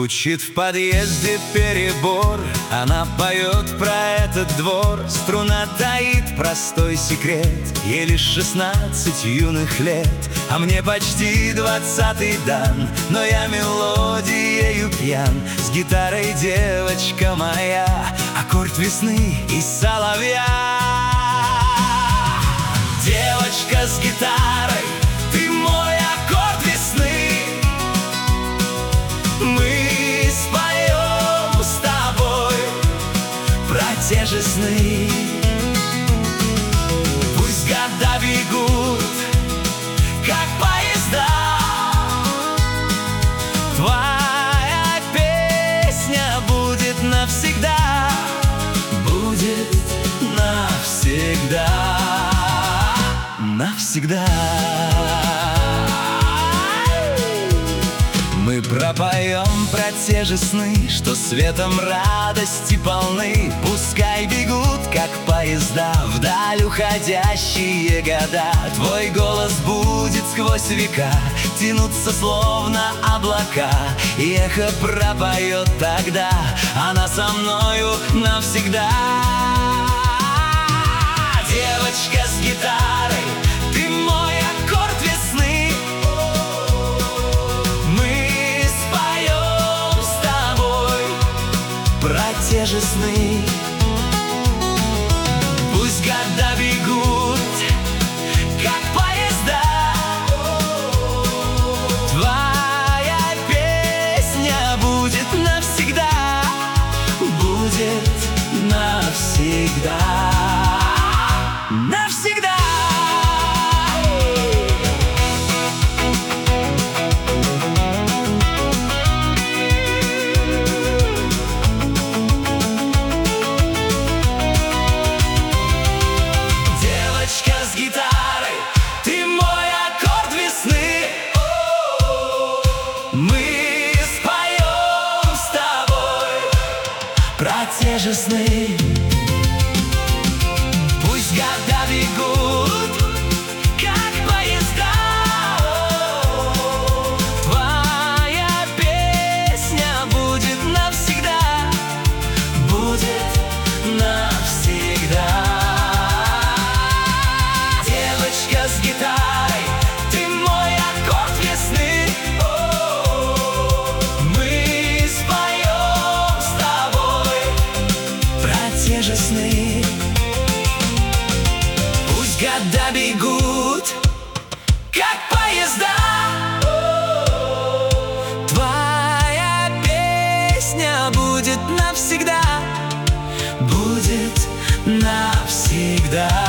Звучит в подъезде перебор, она поет про этот двор. Струна таит простой секрет, ей лишь 16 юных лет, а мне почти 20-й дан. Но я мелодиею пьян, с гитарой девочка моя, аккорд весны и соловья. Девочка с гитарой, ты мой аккорд весны. Мы споем с тобой про те же сны. Пусть года бегут, как поезда, твоя песня будет навсегда, будет навсегда, навсегда. Мы пропоем про те же сны, что светом радости полны. Пускай бегут, как поезда, вдаль уходящие года. Твой голос будет сквозь века тянуться, словно облака, и эхо пропоет тогда: она со мною навсегда. Девочка с гитарой, ты мой аккорд весны. Мы споем с тобой про те же сны. Пусть года бегут, как поезда, твоя песня будет навсегда, будет навсегда, навсегда. Девочка с гитарой, ты мой аккорд весны. Мы споем с тобой про те же сны. Пусть года бегут, как поезда, твоя песня будет навсегда, будет навсегда. Девочка с гитарой, ты мой аккорд весны. Мы споем с тобой про те же сны. Пусть года бегут, как поезда, твоя песня будет навсегда, будет навсегда.